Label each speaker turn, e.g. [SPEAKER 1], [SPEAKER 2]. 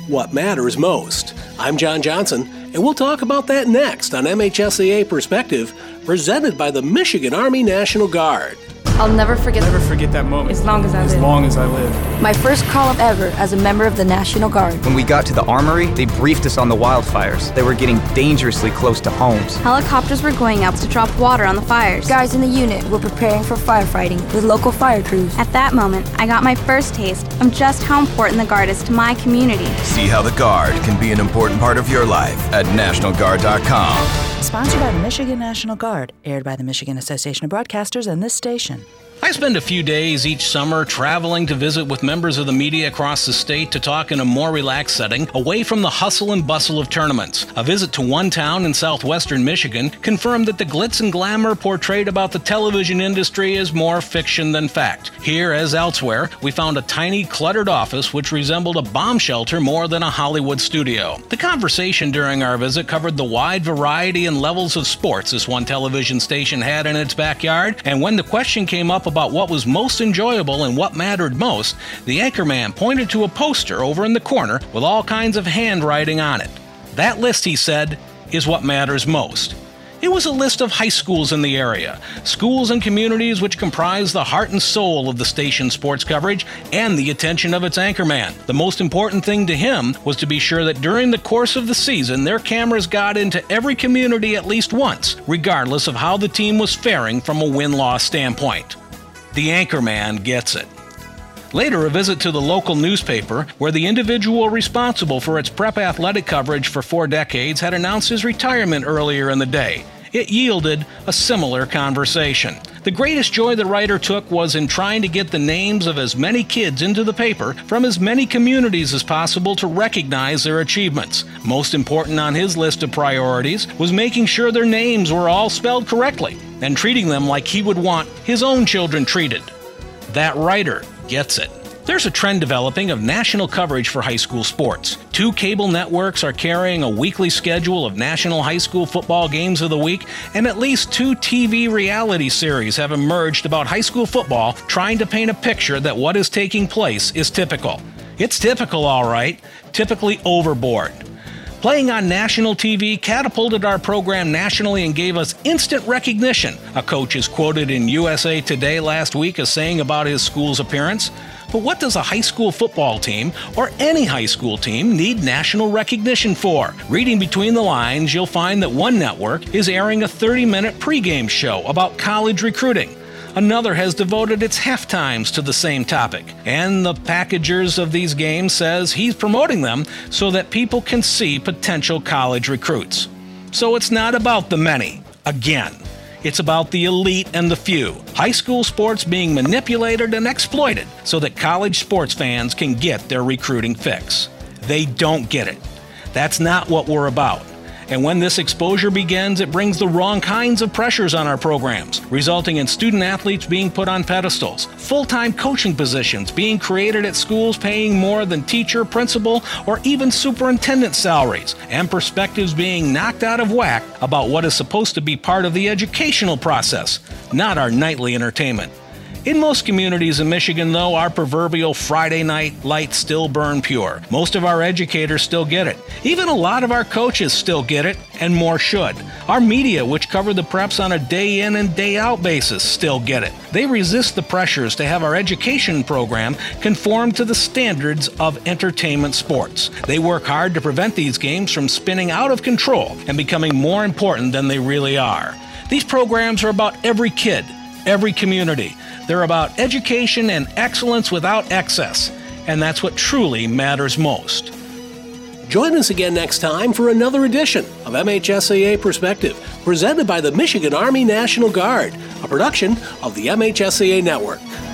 [SPEAKER 1] what matters most. I'm John Johnson, and we'll talk about that next on MHSAA Perspective, presented by the Michigan Army National Guard.
[SPEAKER 2] I'll never forget
[SPEAKER 3] that moment.
[SPEAKER 2] As long as I live.
[SPEAKER 4] My first call-up ever as a member of the National Guard.
[SPEAKER 5] When we got to the armory, they briefed us on the wildfires. They were getting dangerously close to homes.
[SPEAKER 6] Helicopters were going out to drop water on the fires.
[SPEAKER 4] Guys in the unit were preparing for firefighting with local fire crews.
[SPEAKER 6] At that moment, I got my first taste of just how important the Guard is to my community.
[SPEAKER 7] See how the Guard can be an important part of your life at NationalGuard.com.
[SPEAKER 8] Sponsored by the Michigan National Guard, aired by the Michigan Association of Broadcasters and this station.
[SPEAKER 9] I spend a few days each summer traveling to visit with members of the media across the state to talk in a more relaxed setting, away from the hustle and bustle of tournaments. A visit to one town in southwestern Michigan confirmed that the glitz and glamour portrayed about the television industry is more fiction than fact. Here, as elsewhere, we found a tiny, cluttered office which resembled a bomb shelter more than a Hollywood studio. The conversation during our visit covered the wide variety and levels of sports this one television station had in its backyard, and when the question came up about what was most enjoyable and what mattered most, the anchorman pointed to a poster over in the corner with all kinds of handwriting on it. That list, he said, is what matters most. It was a list of high schools in the area, schools and communities which comprise the heart and soul of the station's sports coverage and the attention of its anchorman. The most important thing to him was to be sure that during the course of the season, their cameras got into every community at least once, regardless of how the team was faring from a win-loss standpoint. The anchorman gets it. Later, a visit to the local newspaper, where the individual responsible for its prep athletic coverage for 4 decades had announced his retirement earlier in the day. It yielded a similar conversation. The greatest joy the writer took was in trying to get the names of as many kids into the paper from as many communities as possible to recognize their achievements. Most important on his list of priorities was making sure their names were all spelled correctly and treating them like he would want his own children treated. That writer gets it. There's a trend developing of national coverage for high school sports. 2 cable networks are carrying a weekly schedule of national high school football games of the week, and at least 2 TV reality series have emerged about high school football, trying to paint a picture that what is taking place is typical. It's typical, all right, typically overboard. Playing on national TV catapulted our program nationally and gave us instant recognition, a coach is quoted in USA Today last week as saying about his school's appearance. But what does a high school football team, or any high school team, need national recognition for? Reading between the lines, you'll find that one network is airing a 30-minute pregame show about college recruiting. Another has devoted its halftimes to the same topic, and the packagers of these games says he's promoting them so that people can see potential college recruits. So it's not about the many. Again, it's about the elite and the few. High school sports being manipulated and exploited so that college sports fans can get their recruiting fix. They don't get it. That's not what we're about. And when this exposure begins, it brings the wrong kinds of pressures on our programs, resulting in student athletes being put on pedestals, full-time coaching positions being created at schools paying more than teacher, principal, or even superintendent salaries, and perspectives being knocked out of whack about what is supposed to be part of the educational process, not our nightly entertainment. In most communities in Michigan, though, our proverbial Friday night lights still burn pure. Most of our educators still get it. Even a lot of our coaches still get it, and more should. Our media, which cover the preps on a day in and day out basis, still get it. They resist the pressures to have our education program conform to the standards of entertainment sports. They work hard to prevent these games from spinning out of control and becoming more important than they really are. These programs are about every kid, every community. They're about education and excellence without excess, and that's what truly matters most.
[SPEAKER 1] Join us again next time for another edition of MHSAA Perspective, presented by the Michigan Army National Guard, a production of the MHSAA Network.